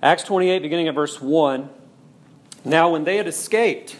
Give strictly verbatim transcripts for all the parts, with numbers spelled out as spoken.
Acts twenty-eight, beginning at verse one. Now when they had escaped,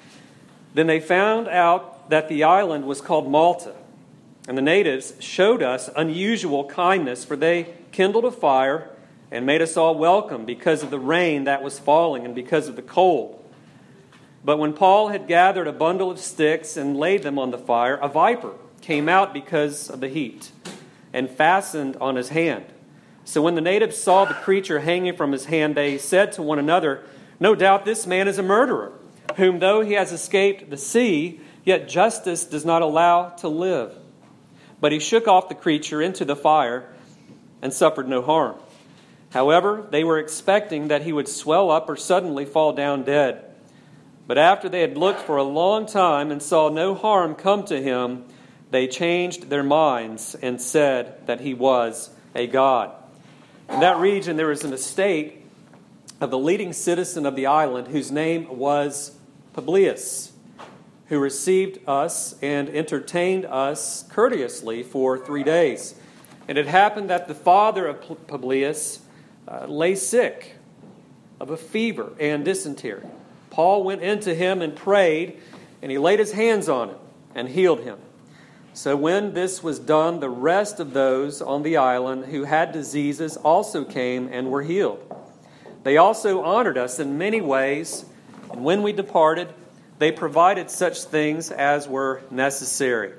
then they found out that the island was called Malta. And the natives showed us unusual kindness, for they kindled a fire and made us all welcome because of the rain that was falling and because of the cold. But when Paul had gathered a bundle of sticks and laid them on the fire, a viper came out because of the heat and fastened on his hand. So when the natives saw the creature hanging from his hand, they said to one another, "No doubt this man is a murderer, whom though he has escaped the sea, yet justice does not allow to live." But he shook off the creature into the fire and suffered no harm. However, they were expecting that he would swell up or suddenly fall down dead. But after they had looked for a long time and saw no harm come to him, they changed their minds and said that he was a god. In that region, there was an estate of the leading citizen of the island, whose name was Publius, who received us and entertained us courteously for three days. And it happened that the father of Publius uh, lay sick of a fever and dysentery. Paul went into him and prayed, and he laid his hands on him and healed him. So when this was done, the rest of those on the island who had diseases also came and were healed. They also honored us in many ways, and when we departed, they provided such things as were necessary.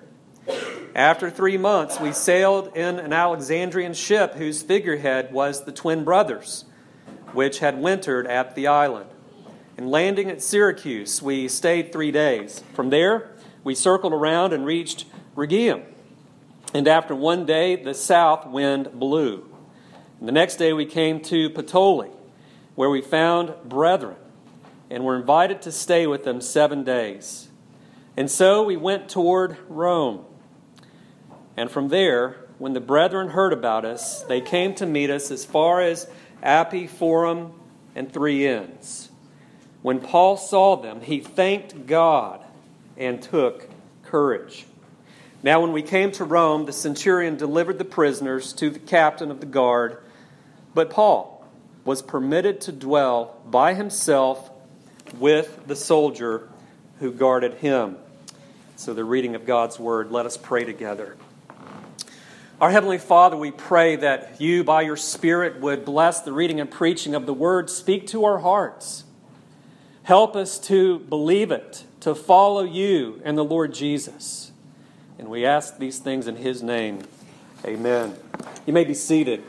After three months, we sailed in an Alexandrian ship whose figurehead was the twin brothers, which had wintered at the island. And landing at Syracuse, we stayed three days. From there, we circled around and reached Rhegium. And after one day, the south wind blew. And the next day, we came to Puteoli, where we found brethren, and were invited to stay with them seven days. And so we went toward Rome. And from there, when the brethren heard about us, they came to meet us as far as Appii Forum and Three Inns. When Paul saw them, he thanked God and took courage. Now when we came to Rome, the centurion delivered the prisoners to the captain of the guard, but Paul was permitted to dwell by himself with the soldier who guarded him. So the reading of God's word, let us pray together. Our Heavenly Father, we pray that you, by your Spirit, would bless the reading and preaching of the word. Speak to our hearts. Help us to believe it, to follow you and the Lord Jesus. And we ask these things in his name. Amen. You may be seated.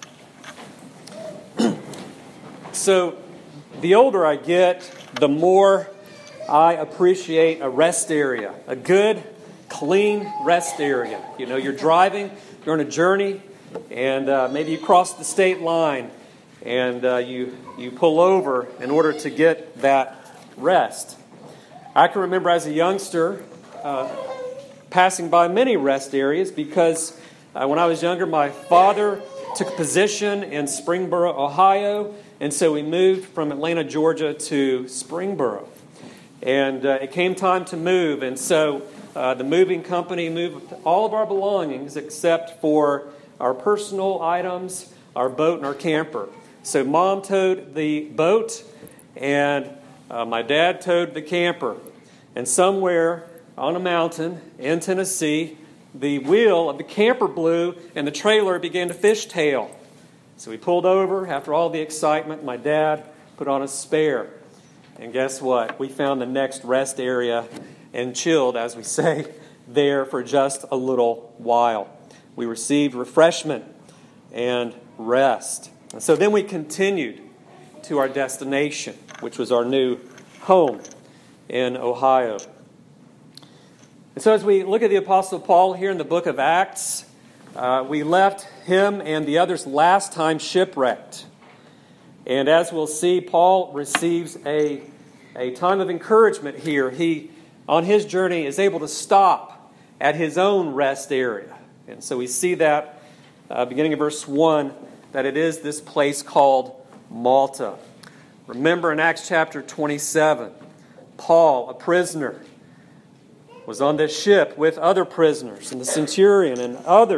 So, the older I get, the more I appreciate a rest area, a good, clean rest area. You know, you're driving, you're on a journey, and uh, maybe you cross the state line, and uh, you you pull over in order to get that rest. I can remember as a youngster uh, passing by many rest areas because uh, when I was younger, my father took a position in Springboro, Ohio, and so we moved from Atlanta, Georgia to Springboro. And uh, it came time to move, and so uh, the moving company moved all of our belongings except for our personal items, our boat, and our camper. So Mom towed the boat, and uh, my dad towed the camper. And somewhere on a mountain in Tennessee, the wheel of the camper blew, and the trailer began to fishtail. So we pulled over. After all the excitement, my dad put on a spare. And guess what? We found the next rest area and chilled, as we say, there for just a little while. We received refreshment and rest. And so then we continued to our destination, which was our new home in Ohio. And so as we look at the Apostle Paul here in the book of Acts, uh, we left him and the others last time shipwrecked. And as we'll see, Paul receives a, a time of encouragement here. He, on his journey, is able to stop at his own rest area. And so we see that, uh, beginning of verse one, that it is this place called Malta. Remember in Acts chapter twenty-seven, Paul, a prisoner, was on this ship with other prisoners, and the centurion and others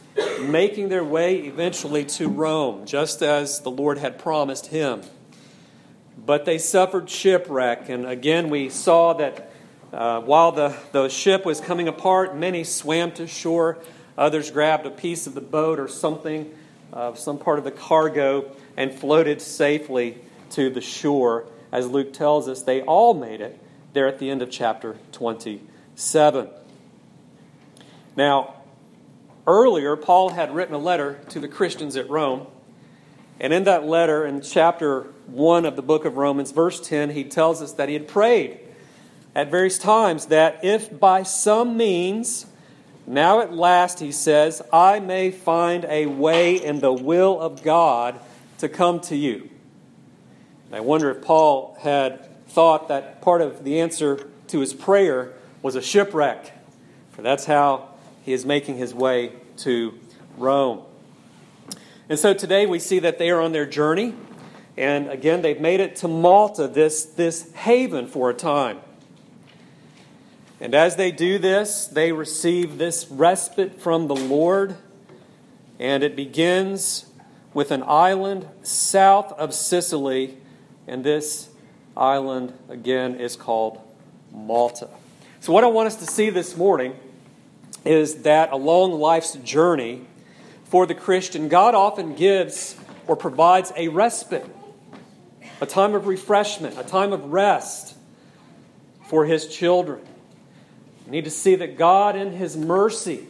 making their way eventually to Rome, just as the Lord had promised him. But they suffered shipwreck, and again we saw that uh, while the, the ship was coming apart, many swam to shore, others grabbed a piece of the boat or something, uh, some part of the cargo, and floated safely to the shore. As Luke tells us, they all made it there at the end of chapter twenty-seven. Now, earlier, Paul had written a letter to the Christians at Rome. And in that letter, in chapter one of the book of Romans, verse ten, he tells us that he had prayed at various times that if by some means, now at last, he says, I may find a way in the will of God to come to you. And I wonder if Paul had thought that part of the answer to his prayer was a shipwreck. For that's how he is making his way to Rome. And so today we see that they are on their journey. And again, they've made it to Malta, this, this haven for a time. And as they do this, they receive this respite from the Lord. And it begins with an island south of Sicily. And this island, again, is called Malta. So what I want us to see this morning is that along life's journey for the Christian, God often gives or provides a respite, a time of refreshment, a time of rest for His children. We need to see that God in His mercy,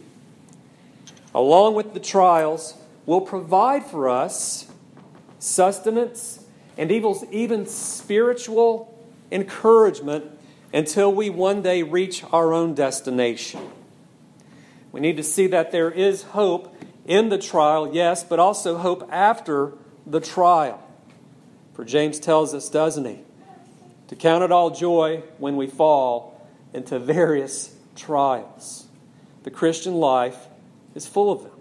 along with the trials, will provide for us sustenance and even spiritual encouragement until we one day reach our own destination. We need to see that there is hope in the trial, yes, but also hope after the trial. For James tells us, doesn't he, to count it all joy when we fall into various trials. The Christian life is full of them.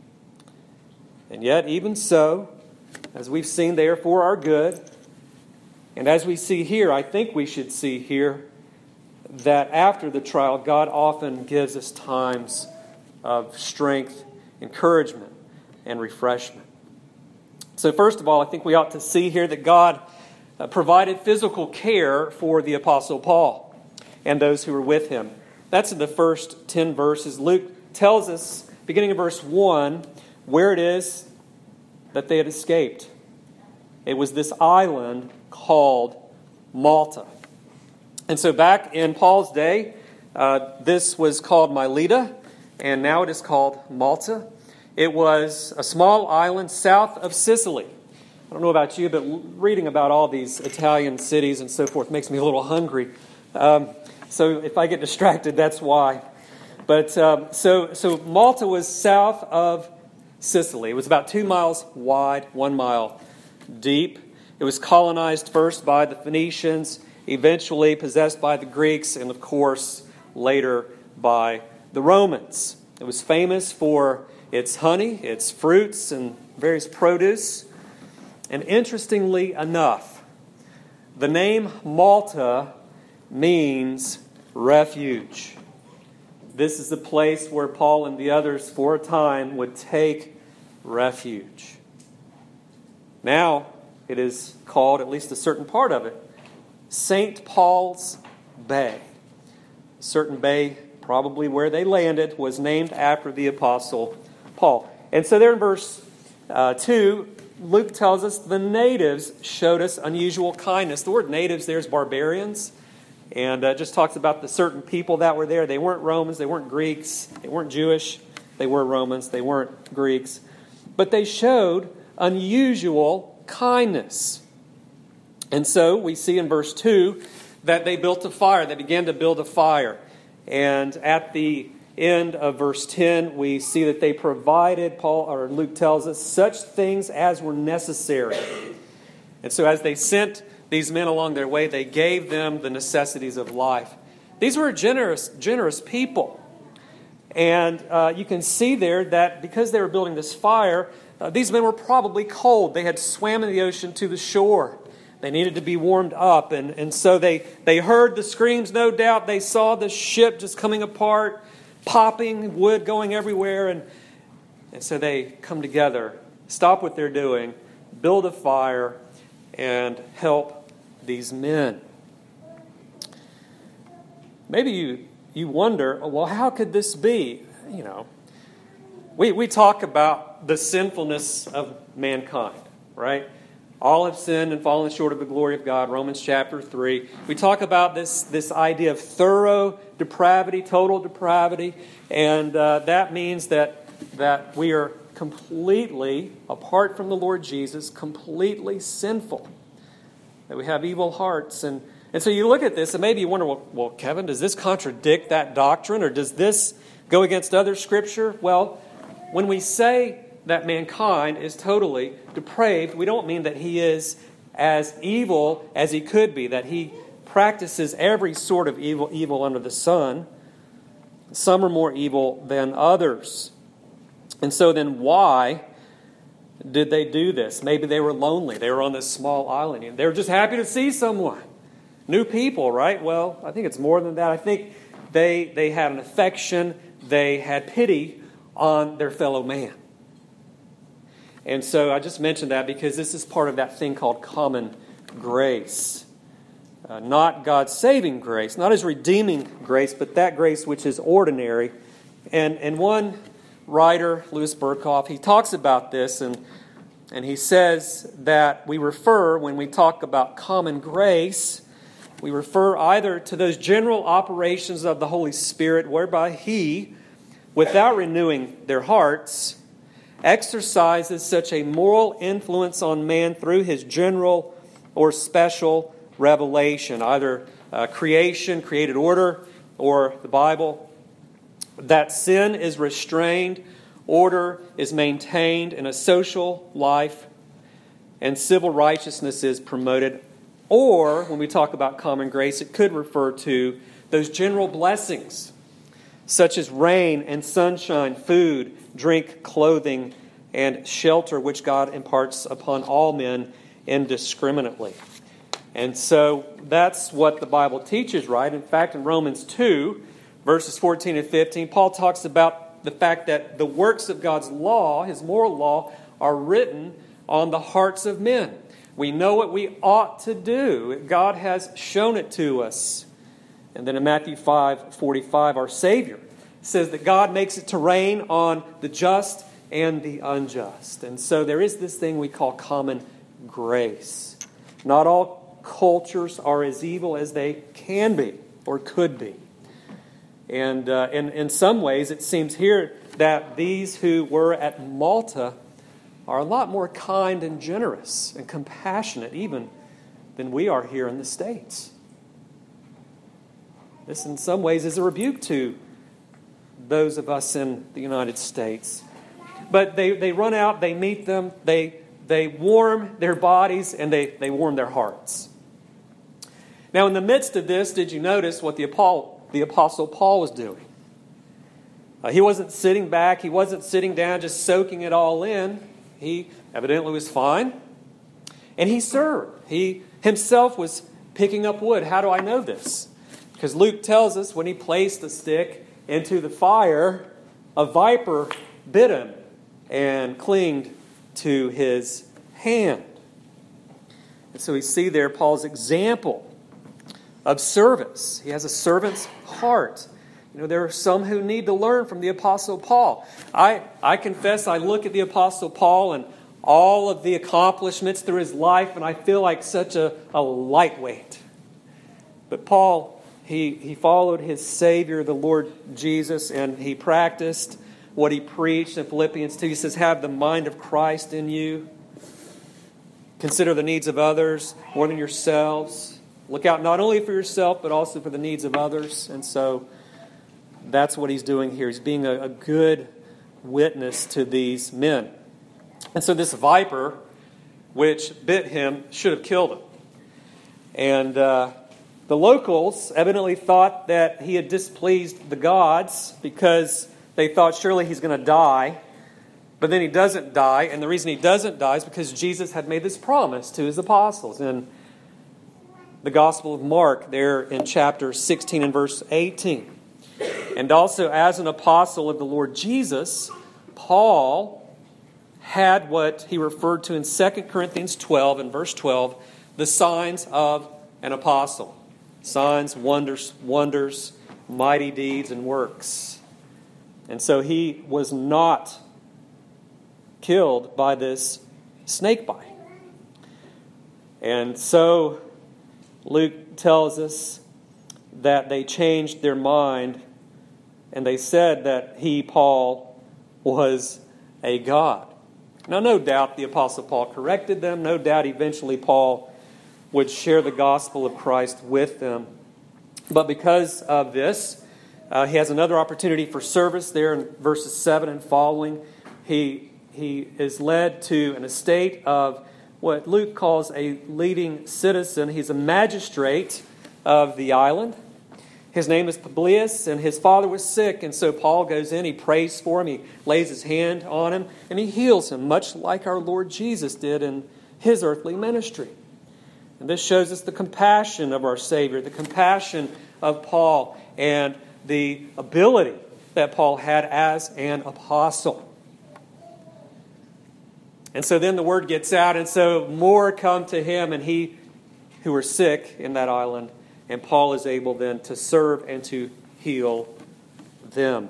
And yet, even so, as we've seen, they are for our good. And as we see here, I think we should see here that after the trial, God often gives us times of strength, encouragement, and refreshment. So first of all, I think we ought to see here that God uh, provided physical care for the Apostle Paul and those who were with him. That's in the first ten verses. Luke tells us, beginning in verse one, where it is that they had escaped. It was this island called Malta. And so back in Paul's day, uh, this was called Mileta, and now it is called Malta. It was a small island south of Sicily. I don't know about you, but reading about all these Italian cities and so forth makes me a little hungry. Um, so if I get distracted, that's why. But um, so so Malta was south of Sicily. It was about two miles wide, one mile deep. It was colonized first by the Phoenicians, eventually possessed by the Greeks, and of course later by the Romans. It was famous for its honey, its fruits, and various produce. And interestingly enough, the name Malta means refuge. This is the place where Paul and the others for a time would take refuge. Now it is called, at least a certain part of it, Saint Paul's Bay. A certain bay, probably where they landed, was named after the Apostle Paul. And so there in verse uh, two, Luke tells us the natives showed us unusual kindness. The word natives there is barbarians. And uh, just talks about the certain people that were there. They weren't Romans, they weren't Greeks, they weren't Jewish, they were Romans, they weren't Greeks. But they showed unusual kindness. And so we see in verse two that they built a fire. They began to build a fire. And at the end of verse ten, we see that they provided, Paul or Luke tells us, such things as were necessary. And so as they sent these men along their way, they gave them the necessities of life. These were generous, generous people. And uh, you can see there that because they were building this fire, uh, these men were probably cold. They had swam in the ocean to the shore. They needed to be warmed up. And, and so they, they heard the screams, no doubt. They saw the ship just coming apart, popping, wood going everywhere. And And so they come together, stop what they're doing, build a fire, and help these men. Maybe you, you wonder, well, how could this be? You know, we, we talk about the sinfulness of mankind, right? All have sinned and fallen short of the glory of God, Romans chapter three. We talk about this, this idea of thorough depravity, total depravity, and uh, that means that, that we are completely, apart from the Lord Jesus, completely sinful, that we have evil hearts. And, and so you look at this and maybe you wonder, well, well, Kevin, does this contradict that doctrine, or does this go against other Scripture? Well, when we say that mankind is totally depraved, we don't mean that he is as evil as he could be, that he practices every sort of evil, evil under the sun. Some are more evil than others. And so then why did they do this? Maybe they were lonely. They were on this small island, and they were just happy to see someone. New people, right? Well, I think it's more than that. I think they, they had an affection. They had pity on their fellow man. And so I just mentioned that because this is part of that thing called common grace. Uh, not God's saving grace, not His redeeming grace, but that grace which is ordinary. And, and one writer, Louis Berkhoff, he talks about this, and, and he says that we refer, when we talk about common grace, we refer either to those general operations of the Holy Spirit whereby He, without renewing their hearts, exercises such a moral influence on man through His general or special revelation, either uh, creation, created order, or the Bible, that sin is restrained, order is maintained in a social life, and civil righteousness is promoted. Or, when we talk about common grace, it could refer to those general blessings, such as rain and sunshine, food, drink, clothing, and shelter, which God imparts upon all men indiscriminately. And so that's what the Bible teaches, right? In fact, in Romans two, verses fourteen and fifteen, Paul talks about the fact that the works of God's law, His moral law, are written on the hearts of men. We know what we ought to do. God has shown it to us. And then in Matthew five forty-five, our Savior says that God makes it to rain on the just and the unjust. And so there is this thing we call common grace. Not all cultures are as evil as they can be or could be. And uh, in, in some ways, it seems here that these who were at Malta are a lot more kind and generous and compassionate even than we are here in the States. This in some ways is a rebuke to those of us in the United States. But they, they run out, they meet them, they, they warm their bodies, and they, they warm their hearts. Now, in the midst of this, did you notice what the Apostle, the Apostle Paul was doing? Uh, he wasn't sitting back, he wasn't sitting down just soaking it all in. He evidently was fine. And he served. He himself was picking up wood. How do I know this? Because Luke tells us when he placed the stick into the fire, a viper bit him and clinged to his hand. And so we see there Paul's example of service. He has a servant's heart. You know, there are some who need to learn from the Apostle Paul. I, I confess I look at the Apostle Paul and all of the accomplishments through his life, and I feel like such a, a lightweight. But Paul, he, he followed his Savior, the Lord Jesus, and he practiced what he preached in Philippians two. He says, have the mind of Christ in you. Consider the needs of others more than yourselves. Look out not only for yourself, but also for the needs of others. And so that's what he's doing here. He's being a, a good witness to these men. And so this viper, which bit him, should have killed him. And uh, the locals evidently thought that he had displeased the gods because they thought surely he's going to die. But then he doesn't die. And the reason he doesn't die is because Jesus had made this promise to his apostles. In the Gospel of Mark, there in chapter sixteen and verse eighteen. And also as an apostle of the Lord Jesus, Paul had what he referred to in Second Corinthians twelve, in verse twelve, the signs of an apostle. Signs, wonders, wonders, mighty deeds, and works. And so he was not killed by this snake bite. And so Luke tells us that they changed their mind and they said that he, Paul, was a god. Now, no doubt the Apostle Paul corrected them. No doubt eventually Paul would share the gospel of Christ with them. But because of this, uh, he has another opportunity for service there in verses seven and following. He, he is led to an estate of what Luke calls a leading citizen. He's a magistrate of the island. His name is Publius, and his father was sick, and so Paul goes in, he prays for him, he lays his hand on him, and he heals him, much like our Lord Jesus did in his earthly ministry. And this shows us the compassion of our Savior, the compassion of Paul, and the ability that Paul had as an apostle. And so then the word gets out, and so more come to him, and he who were sick in that island, and Paul is able then to serve and to heal them.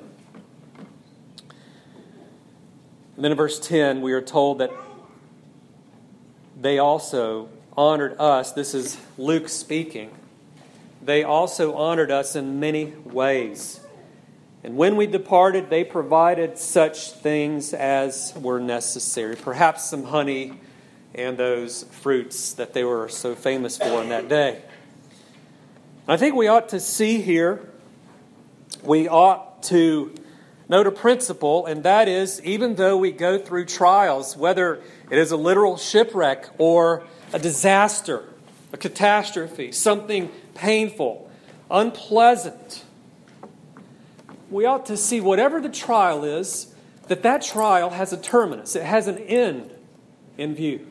And then in verse ten, we are told that they also honored us. This is Luke speaking. They also honored us in many ways. And when we departed, they provided such things as were necessary. Perhaps some honey and those fruits that they were so famous for in that day. I think we ought to see here, we ought to note a principle, and that is, even though we go through trials, whether it is a literal shipwreck or a disaster, a catastrophe, something painful, unpleasant, we ought to see whatever the trial is, that that trial has a terminus. It has an end in view.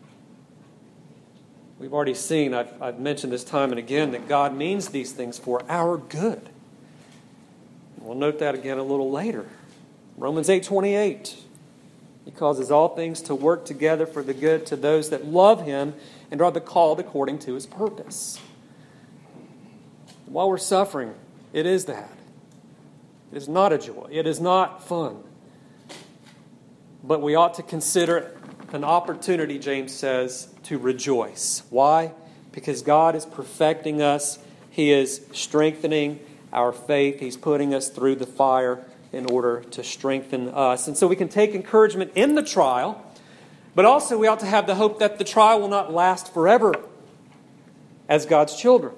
We've already seen, I've, I've mentioned this time and again, that God means these things for our good. We'll note that again a little later. Romans eight twenty-eight. He causes all things to work together for the good to those that love Him and are the called according to His purpose. While we're suffering, it is that. It is not a joy. It is not fun. But we ought to consider an opportunity, James says, to rejoice. Why? Because God is perfecting us. He is strengthening our faith. He's putting us through the fire in order to strengthen us. And so we can take encouragement in the trial, but also we ought to have the hope that the trial will not last forever as God's children.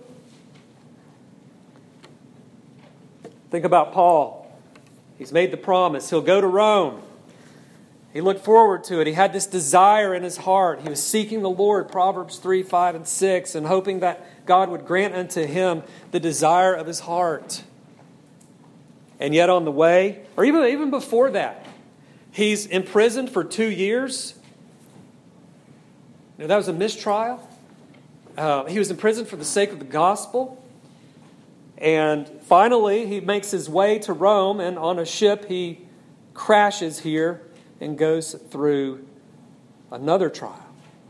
Think about Paul. He's made the promise. He'll go to Rome. He looked forward to it. He had this desire in his heart. He was seeking the Lord, Proverbs three, five, and six, and hoping that God would grant unto him the desire of his heart. And yet on the way, or even, even before that, he's imprisoned for two years. Now, that was a mistrial. Uh, he was imprisoned for the sake of the gospel. And finally, he makes his way to Rome, and on a ship he crashes here and goes through another trial.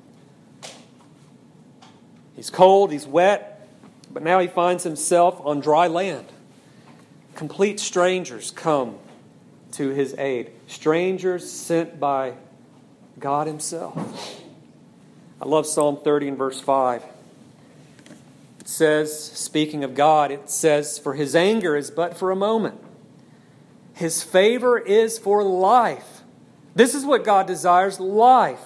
He's cold, he's wet, but now he finds himself on dry land. Complete strangers come to his aid. Strangers sent by God Himself. I love Psalm thirty and verse five. It says, speaking of God, it says, "For His anger is but for a moment. His favor is for life." This is what God desires, life.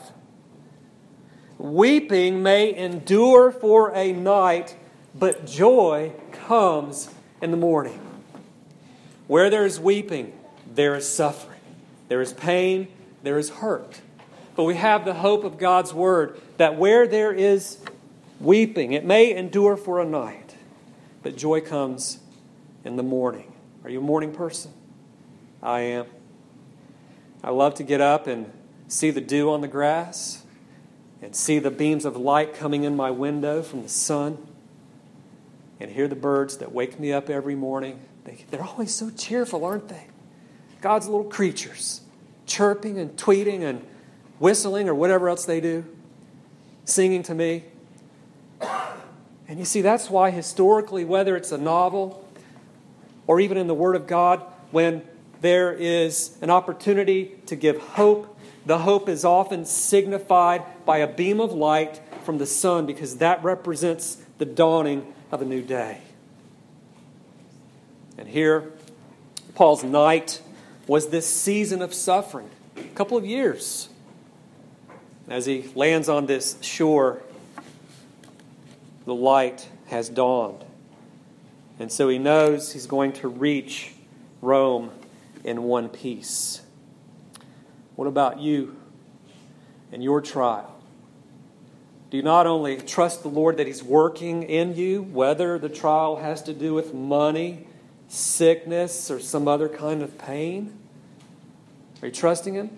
Weeping may endure for a night, but joy comes in the morning. Where there is weeping, there is suffering. There is pain, there is hurt. But we have the hope of God's Word that where there is weeping, it may endure for a night, but joy comes in the morning. Are you a morning person? I am. I love to get up and see the dew on the grass and see the beams of light coming in my window from the sun and hear the birds that wake me up every morning. They, they're always so cheerful, aren't they? God's little creatures. chirping and tweeting and whistling or whatever else they do, singing to me. And you see, that's why historically, whether it's a novel or even in the Word of God, when there is an opportunity to give hope, the hope is often signified by a beam of light from the sun, because that represents the dawning of a new day. And here, Paul's night was this season of suffering, a couple of years. As he lands on this shore, the light has dawned. And so he knows he's going to reach Rome in one piece. What about you and your trial? Do you not only trust the Lord that He's working in you, whether the trial has to do with money, sickness, or some other kind of pain? Are you trusting Him?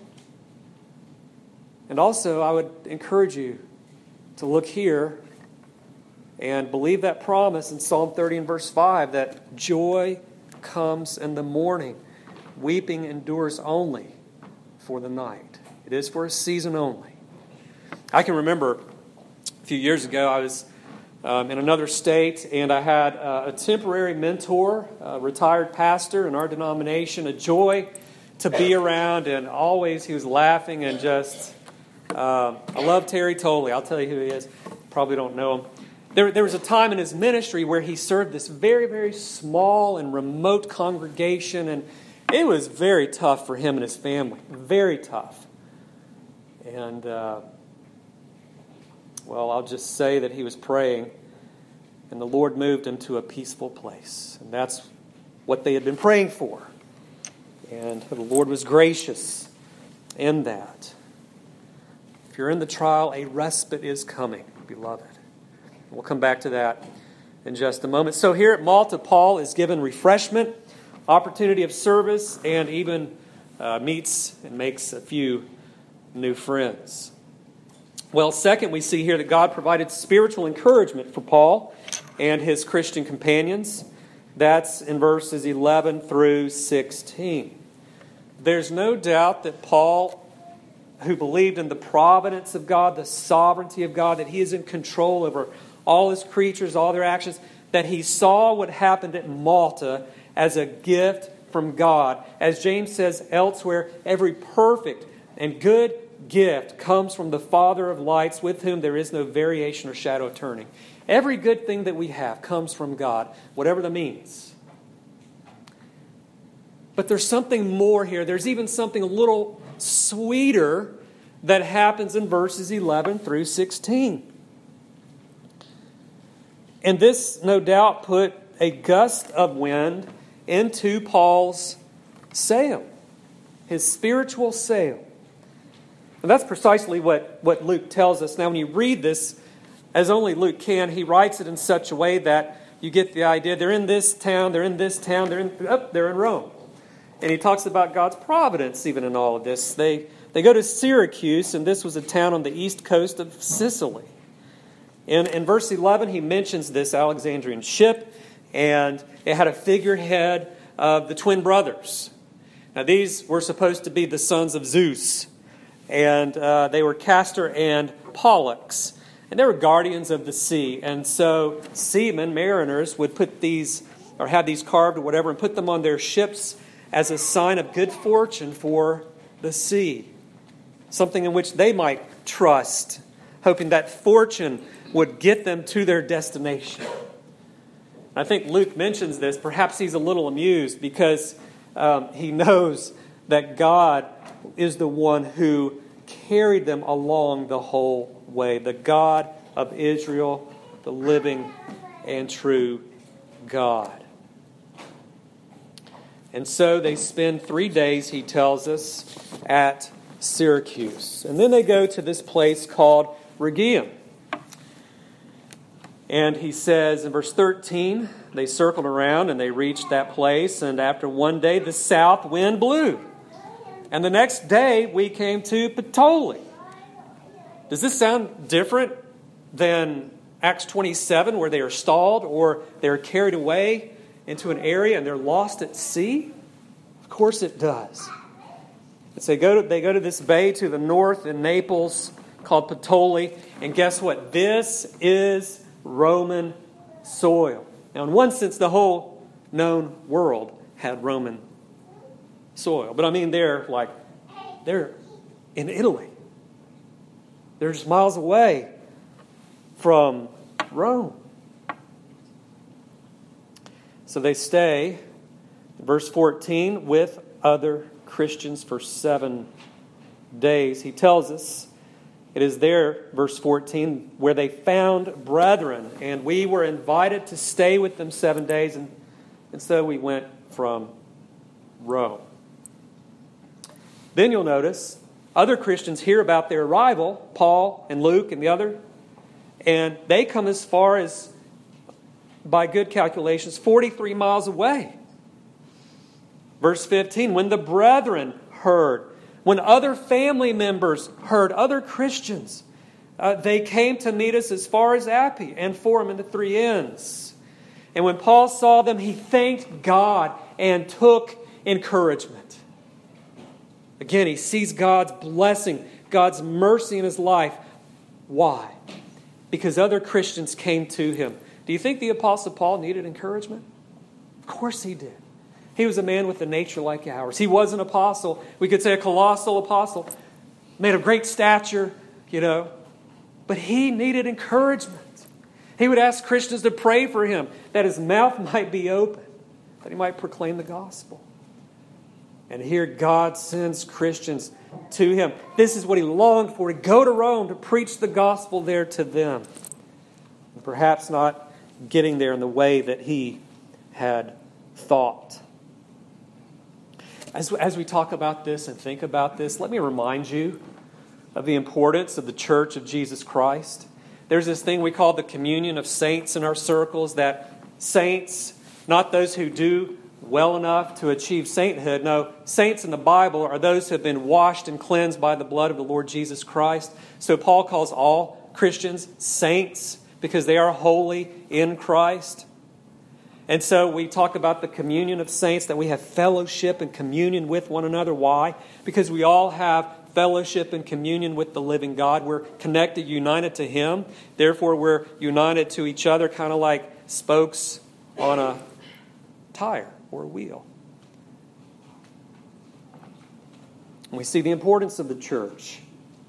And also, I would encourage you to look here and believe that promise in Psalm thirty and verse five, that joy comes in the morning. Weeping endures only for the night. It is for a season only. I can remember a few years ago, I was um, in another state, and I had uh, a temporary mentor, a retired pastor in our denomination, a joy to be around, and always he was laughing and just... Um, I love Terry Tolley. I'll tell you who he is. Probably don't know him. There, there was a time in his ministry where he served this very, very small and remote congregation, and it was very tough for him and his family. Very tough. And, uh, well, I'll just say that he was praying, and the Lord moved him to a peaceful place. And that's what they had been praying for. And the Lord was gracious in that. If you're in the trial, a respite is coming, beloved. We'll come back to that in just a moment. So here at Malta, Paul is given refreshment, opportunity of service, and even uh, meets and makes a few new friends. Well, second, we see here that God provided spiritual encouragement for Paul and his Christian companions. That's in verses eleven through sixteen. There's no doubt that Paul, who believed in the providence of God, the sovereignty of God, that He is in control over all His creatures, all their actions, that he saw what happened at Malta as a gift from God. As James says elsewhere, every perfect and good gift comes from the Father of lights, with whom there is no variation or shadow of turning. Every good thing that we have comes from God, whatever that means. But there's something more here. There's even something a little sweeter that happens in verses eleven through sixteen. And this, no doubt, put a gust of wind into Paul's sail, his spiritual sail. And that's precisely what, what Luke tells us. Now, when you read this, as only Luke can, he writes it in such a way that you get the idea. They're in this town, they're in this town, they're in, oh, they're in Rome. And he talks about God's providence even in all of this. They, they go to Syracuse, and this was a town on the east coast of Sicily. In, in verse eleven, he mentions this Alexandrian ship, and it had a figurehead of the twin brothers. Now, these were supposed to be the sons of Zeus, and uh, they were Castor and Pollux, and they were guardians of the sea. And so seamen, mariners, would put these, or have these carved or whatever, and put them on their ships as a sign of good fortune for the sea. Something in which they might trust, hoping that fortune would get them to their destination. I think Luke mentions this. Perhaps he's a little amused because um, he knows that God is the one who carried them along the whole way. The God of Israel, the living and true God. And so they spend three days, he tells us, at Syracuse. And then they go to this place called Rhegium. And he says in verse thirteen, they circled around and they reached that place. And after one day, the south wind blew. And the next day, we came to Puteoli. Does this sound different than Acts twenty-seven, where they are stalled or they are carried away into an area and they're lost at sea? Of course it does. So they go to, they go to this bay to the north in Naples called Puteoli. And guess what? This is Roman soil. Now, in one sense, the whole known world had Roman soil. But I mean, they're like, they're in Italy. They're just miles away from Rome. So they stay, verse fourteen, with other Christians for seven days. He tells us it is there, verse fourteen, where they found brethren, and we were invited to stay with them seven days, and, and so we went from Rome. Then you'll notice other Christians hear about their arrival, Paul and Luke and the other, and they come as far as, by good calculations, forty-three miles away. Verse fifteen, when the brethren heard, when other family members heard, other Christians, uh, they came to meet us as far as Appii and Forum and the Three Inns. And when Paul saw them, he thanked God and took encouragement. Again, he sees God's blessing, God's mercy in his life. Why? Because other Christians came to him. Do you think the Apostle Paul needed encouragement? Of course he did. He was a man with a nature like ours. He was an apostle. We could say a colossal apostle. Made of great stature, you know. But he needed encouragement. He would ask Christians to pray for him, that his mouth might be open, that he might proclaim the gospel. And here God sends Christians to him. This is what he longed for, to go to Rome, to preach the gospel there to them. And perhaps not getting there in the way that he had thought. As, as we talk about this and think about this, let me remind you of the importance of the Church of Jesus Christ. There's this thing we call the communion of saints in our circles, that saints, not those who do well enough to achieve sainthood. No, saints in the Bible are those who have been washed and cleansed by the blood of the Lord Jesus Christ. So Paul calls all Christians saints because they are holy in Christ. And so we talk about the communion of saints, that we have fellowship and communion with one another. Why? Because we all have fellowship and communion with the living God. We're connected, united to Him. Therefore, we're united to each other, kind of like spokes on a tire or a wheel. And we see the importance of the church.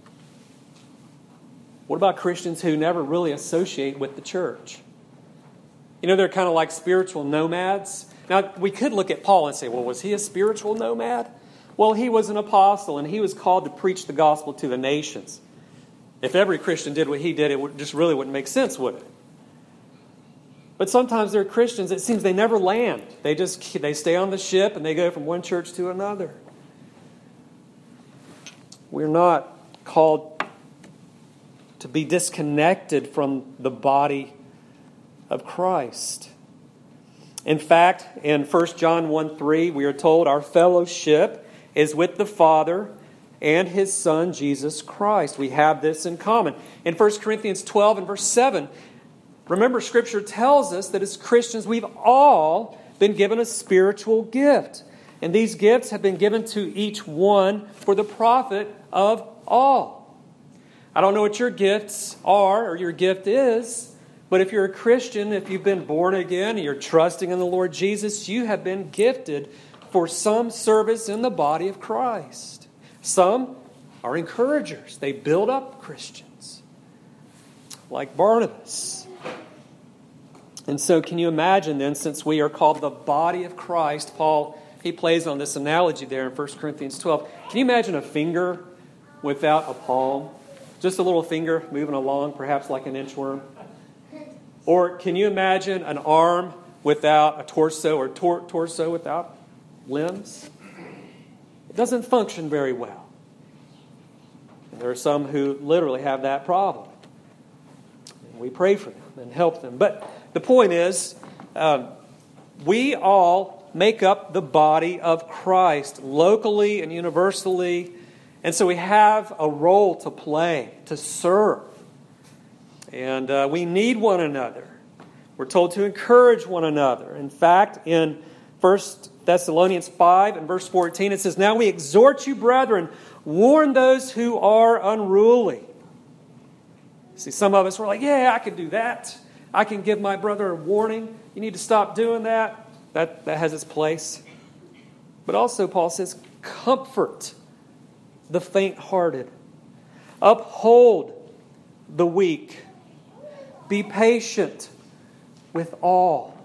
What about Christians who never really associate with the church? You know, they're kind of like spiritual nomads. Now, we could look at Paul and say, well, was he a spiritual nomad? Well, he was an apostle, and he was called to preach the gospel to the nations. If every Christian did what he did, it would, just really wouldn't make sense, would it? But sometimes there are Christians, it seems they never land. They just they stay on the ship, and they go from one church to another. We're not called to be disconnected from the body of Christ. In fact, in First John one three, we are told our fellowship is with the Father and His Son, Jesus Christ. We have this in common. In First Corinthians twelve and verse seven, remember, Scripture tells us that as Christians, we've all been given a spiritual gift. And these gifts have been given to each one for the profit of all. I don't know what your gifts are or your gift is, but if you're a Christian, if you've been born again, and you're trusting in the Lord Jesus, you have been gifted for some service in the body of Christ. Some are encouragers. They build up Christians, like Barnabas. And so can you imagine then, since we are called the body of Christ, Paul, he plays on this analogy there in First Corinthians twelve. Can you imagine a finger without a palm? Just a little finger moving along, perhaps like an inchworm. Or can you imagine an arm without a torso, or tor- torso without limbs? It doesn't function very well. And there are some who literally have that problem. And we pray for them and help them. But the point is, um, we all make up the body of Christ, locally and universally. And so we have a role to play, to serve. And uh, we need one another. We're told to encourage one another. In fact, in First Thessalonians five and verse fourteen, it says, "Now we exhort you, brethren, warn those who are unruly." See, some of us were like, yeah, I can do that. I can give my brother a warning. You need to stop doing that. That, that has its place. But also, Paul says, comfort the faint-hearted. Uphold the weak. Be patient with all.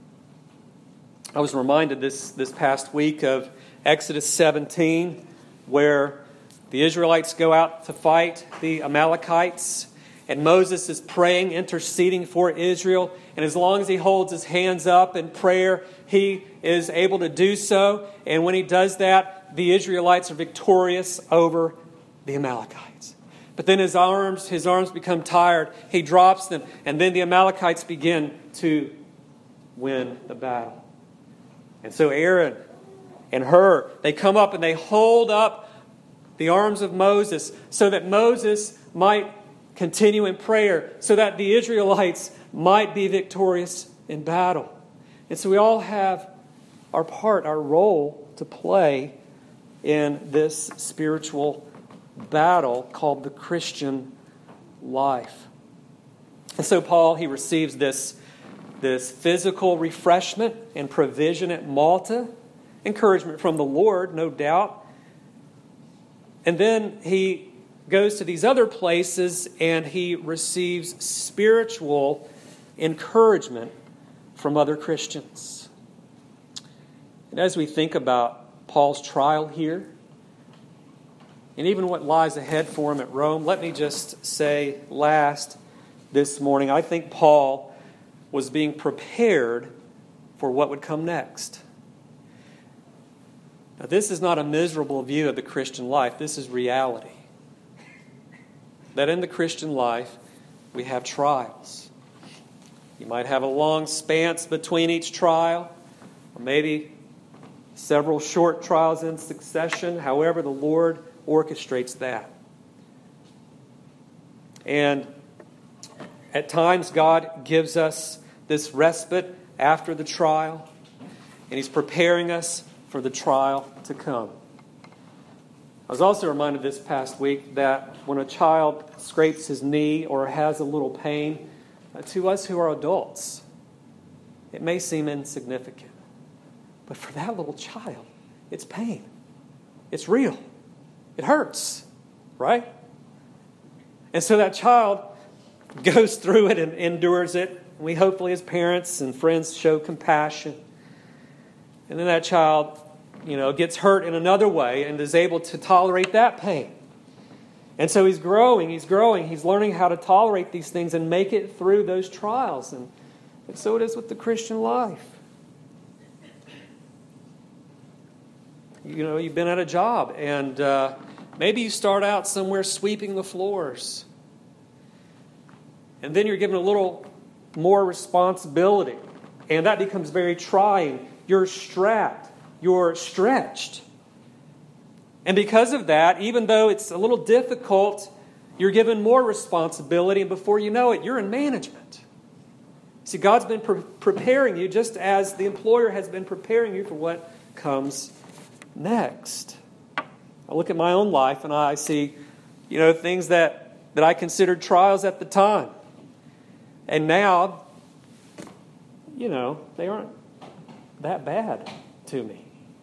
I was reminded this, this past week of Exodus seventeen, where the Israelites go out to fight the Amalekites, and Moses is praying, interceding for Israel, and as long as he holds his hands up in prayer, he is able to do so, and when he does that, the Israelites are victorious over the Amalekites. But then his arms, his arms become tired, he drops them, and then the Amalekites begin to win the battle. And so Aaron and Hur, they come up and they hold up the arms of Moses so that Moses might continue in prayer, so that the Israelites might be victorious in battle. And so we all have our part, our role to play in this spiritual battle called the Christian life. And so Paul, he receives this, this physical refreshment and provision at Malta, encouragement from the Lord, no doubt. And then he goes to these other places and he receives spiritual encouragement from other Christians. And as we think about Paul's trial here, and even what lies ahead for him at Rome, let me just say last this morning, I think Paul was being prepared for what would come next. Now, this is not a miserable view of the Christian life. This is reality. That in the Christian life, we have trials. You might have a long span between each trial, or maybe several short trials in succession, however the Lord orchestrates that. And at times, God gives us this respite after the trial, and He's preparing us for the trial to come. I was also reminded this past week that when a child scrapes his knee or has a little pain, uh, to us who are adults, it may seem insignificant. But for that little child, it's pain. It's real. It hurts, right? And so that child goes through it and endures it. We hopefully as parents and friends show compassion. And then that child, you know, gets hurt in another way and is able to tolerate that pain. And so he's growing, he's growing, he's learning how to tolerate these things and make it through those trials. And, and so it is with the Christian life. You know, you've been at a job and uh, maybe you start out somewhere sweeping the floors. And then you're given a little more responsibility. And that becomes very trying. You're strapped. You're stretched. And because of that, even though it's a little difficult, you're given more responsibility, and before you know it, you're in management. See, God's been pre- preparing you just as the employer has been preparing you for what comes next. I look at my own life and I see, you know, things that, that I considered trials at the time. And now, you know, they aren't that bad to me.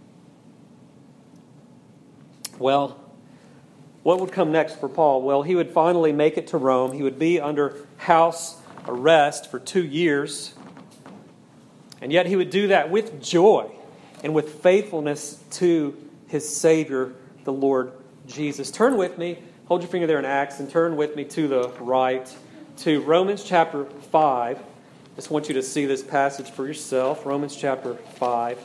Well, what would come next for Paul? Well, he would finally make it to Rome. He would be under house arrest for two years. And yet he would do that with joy and with faithfulness to his Savior, the Lord Jesus. Turn with me, hold your finger there in Acts, and turn with me to the right to Romans chapter five. I just want you to see this passage for yourself. Romans chapter five.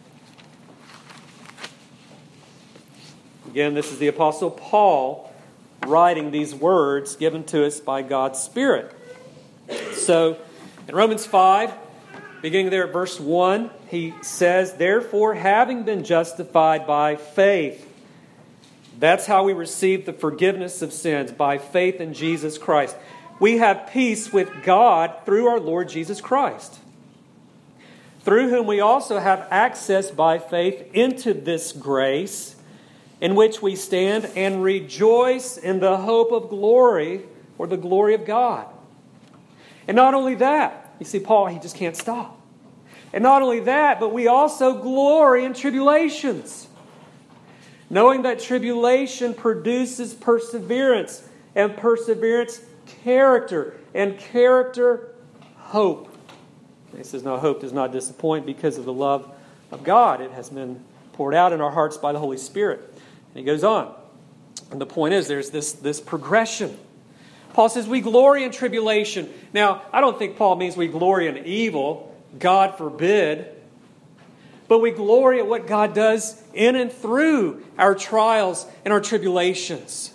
Again, this is the Apostle Paul writing these words given to us by God's Spirit. So, in Romans five, beginning there at verse one, he says, "Therefore, having been justified by faith," that's how we receive the forgiveness of sins, by faith in Jesus Christ. "We have peace with God through our Lord Jesus Christ, through whom we also have access by faith into this grace in which we stand and rejoice in the hope of glory, or the glory of God. And not only that, you see, Paul, he just can't stop. And not only that, but we also glory in tribulations, knowing that tribulation produces perseverance, and perseverance, character, and character, hope. And he says, no, hope does not disappoint because of the love of God. It has been poured out in our hearts by the Holy Spirit. And he goes on. And the point is, there's this, this progression. Paul says, we glory in tribulation. Now, I don't think Paul means we glory in evil. God forbid. But we glory at what God does in and through our trials and our tribulations.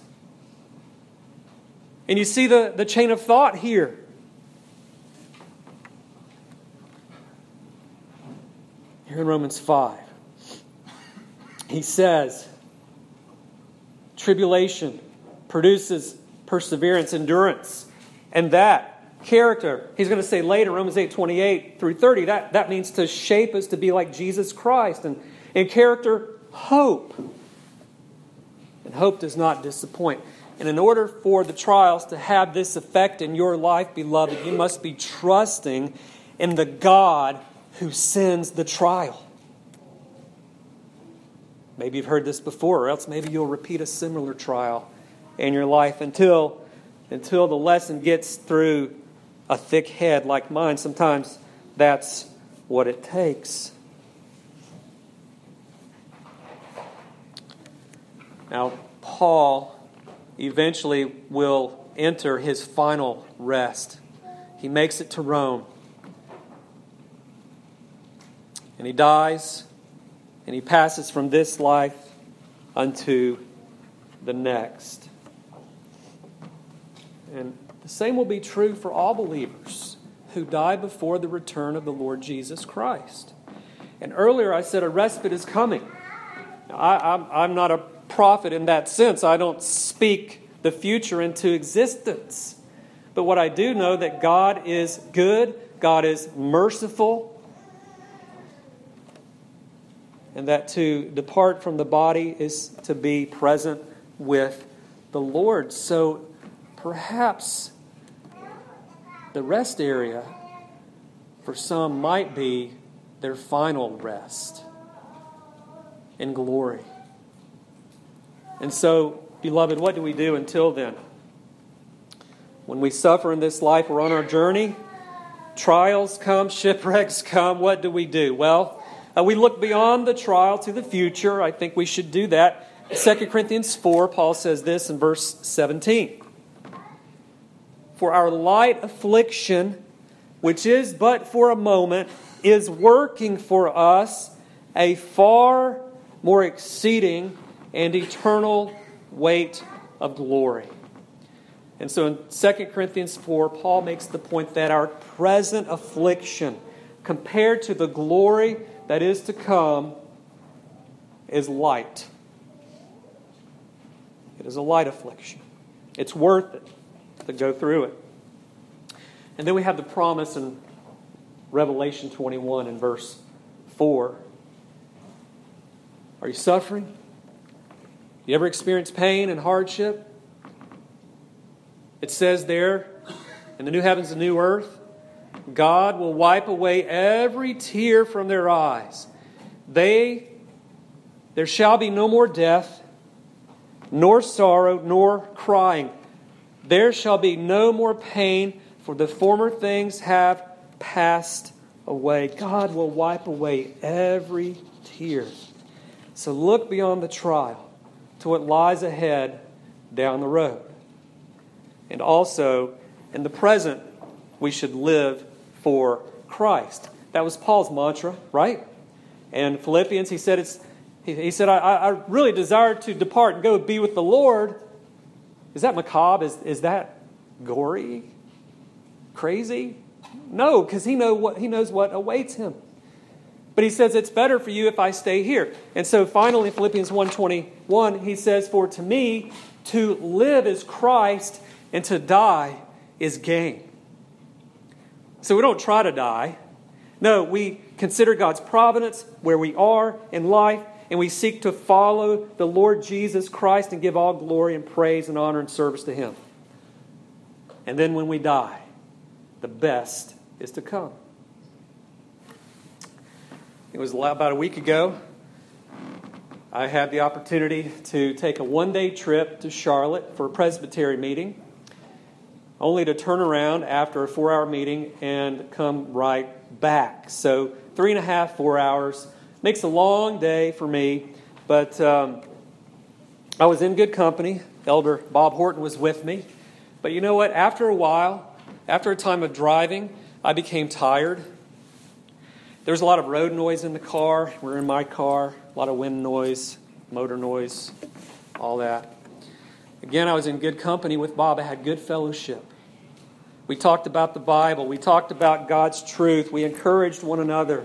And you see the, the chain of thought here. Here in Romans five. He says, tribulation produces perseverance, endurance, and that character. He's going to say later, Romans eight twenty-eight through thirty, that, that means to shape us to be like Jesus Christ. And, and character, hope. And hope does not disappoint. And in order for the trials to have this effect in your life, beloved, you must be trusting in the God who sends the trial. Maybe you've heard this before, or else maybe you'll repeat a similar trial in your life until, until the lesson gets through a thick head like mine. Sometimes that's what it takes. Now, Paul eventually will enter his final rest. He makes it to Rome. And he dies, and he passes from this life unto the next. And the same will be true for all believers who die before the return of the Lord Jesus Christ. And earlier I said a respite is coming. Now, I, I'm, I'm not a prophet in that sense. I don't speak the future into existence. But what I do know that God is good, God is merciful, and that to depart from the body is to be present with the Lord. So perhaps the rest area for some might be their final rest in glory. And so, beloved, what do we do until then? When we suffer in this life, we're on our journey. Trials come, shipwrecks come. What do we do? Well, uh, we look beyond the trial to the future. I think we should do that. Second Corinthians four, Paul says this in verse seventeen. For our light affliction, which is but for a moment, is working for us a far more exceeding and eternal weight of glory. And so in Second Corinthians four, Paul makes the point that our present affliction, compared to the glory that is to come, is light. It is a light affliction. It's worth it to go through it. And then we have the promise in Revelation twenty-one in verse four. Are you suffering? You ever experience pain and hardship? It says there, in the new heavens and new earth, God will wipe away every tear from their eyes. They, there shall be no more death, nor sorrow, nor crying. There shall be no more pain, for the former things have passed away. God will wipe away every tear. So look beyond the trial to what lies ahead down the road. And also, in the present, we should live for Christ. That was Paul's mantra, right? And Philippians, he said, it's, he, he said, I, I really desire to depart and go be with the Lord. Is that macabre? Is, is that gory? Crazy? No, because he know what he knows what awaits him. But he says, it's better for you if I stay here. And so finally, in Philippians one twenty-one, he says, for to me, to live is Christ, and to die is gain. So we don't try to die. No, we consider God's providence where we are in life, and we seek to follow the Lord Jesus Christ and give all glory and praise and honor and service to Him. And then when we die, the best is to come. It was about a week ago, I had the opportunity to take a one-day trip to Charlotte for a Presbytery meeting, only to turn around after a four-hour meeting and come right back. So three and a half, four hours. Makes a long day for me, but um, I was in good company. Elder Bob Horton was with me. But you know what? After a while, after a time of driving, I became tired. There was a lot of road noise in the car. We were in my car. A lot of wind noise, motor noise, all that. Again, I was in good company with Bob. I had good fellowship. We talked about the Bible. We talked about God's truth. We encouraged one another.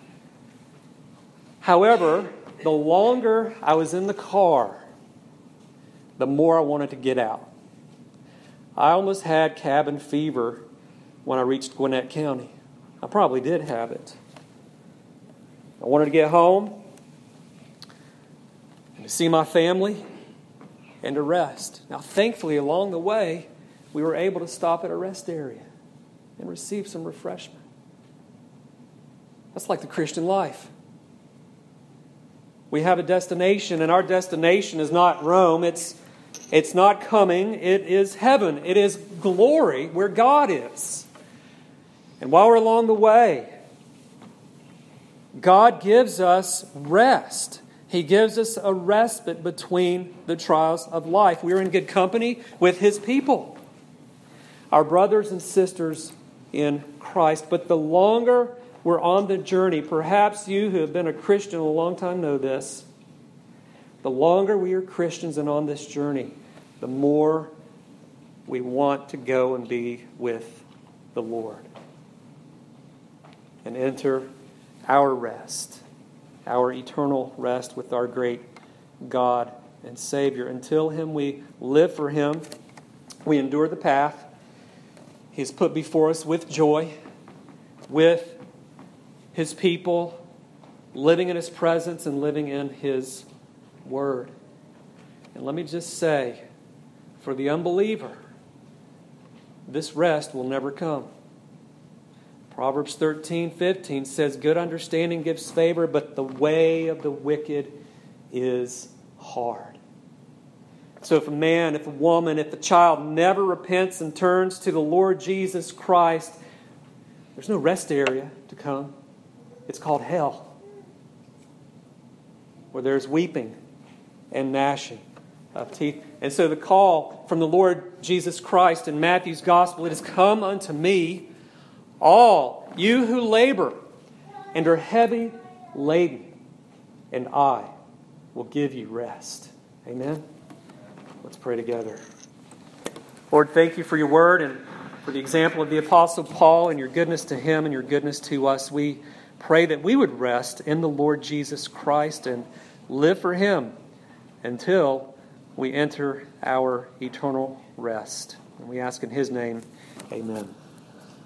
However, the longer I was in the car, the more I wanted to get out. I almost had cabin fever when I reached Gwinnett County. I probably did have it. I wanted to get home and to see my family and to rest. Now, thankfully, along the way, we were able to stop at a rest area and receive some refreshment. That's like the Christian life. We have a destination, and our destination is not Rome. It's, it's not coming. It is heaven. It is glory where God is. And while we're along the way, God gives us rest. He gives us a respite between the trials of life. We're in good company with His people, our brothers and sisters in Christ. But the longer we're on the journey, perhaps you who have been a Christian a long time know this, the longer we are Christians and on this journey, the more we want to go and be with the Lord and enter our rest, our eternal rest with our great God and Savior. Until Him, we live for Him. We endure the path He's put before us with joy, with His people, living in His presence and living in His Word. And let me just say, for the unbeliever, this rest will never come. Proverbs thirteen fifteen says, good understanding gives favor, but the way of the wicked is hard. So if a man, if a woman, if a child never repents and turns to the Lord Jesus Christ, there's no rest area to come. It's called hell, where there's weeping and gnashing of teeth. And so the call from the Lord Jesus Christ in Matthew's Gospel, it is, come unto me, all you who labor and are heavy laden, and I will give you rest. Amen? Let's pray together. Lord, thank you for your word and for the example of the Apostle Paul and your goodness to him and your goodness to us. We pray that we would rest in the Lord Jesus Christ and live for Him until we enter our eternal rest. And we ask in His name, amen.